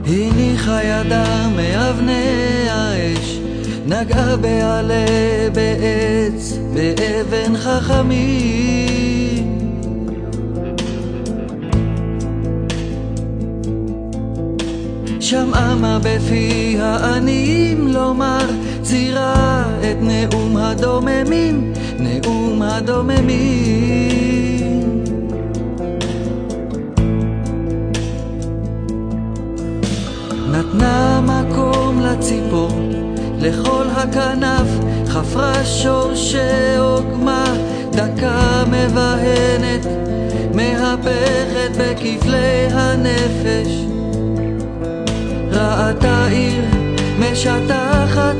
הניחה ידה מאבני האש, נגעה בעלה, בעץ, באבן חכמים. שמעה מה בפי העניים לומר, צירה את נאום הדוממים, נאום הדוממים. נתנה מקום לציפור, לכל הכנף, חפרה שורשי עוגמה, דקה מבהנת, מהפכת בכפלי הנפש. ראתה עיר משטחת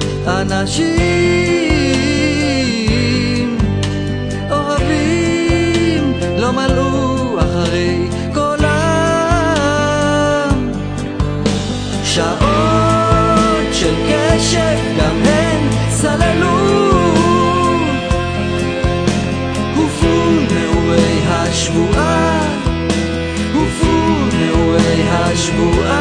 אנשים אוהבים, לא מלאו אחרי קולם. שעות של קשב גם הן סללו, הופו נאורי השבועה, הופו נאורי השבועה.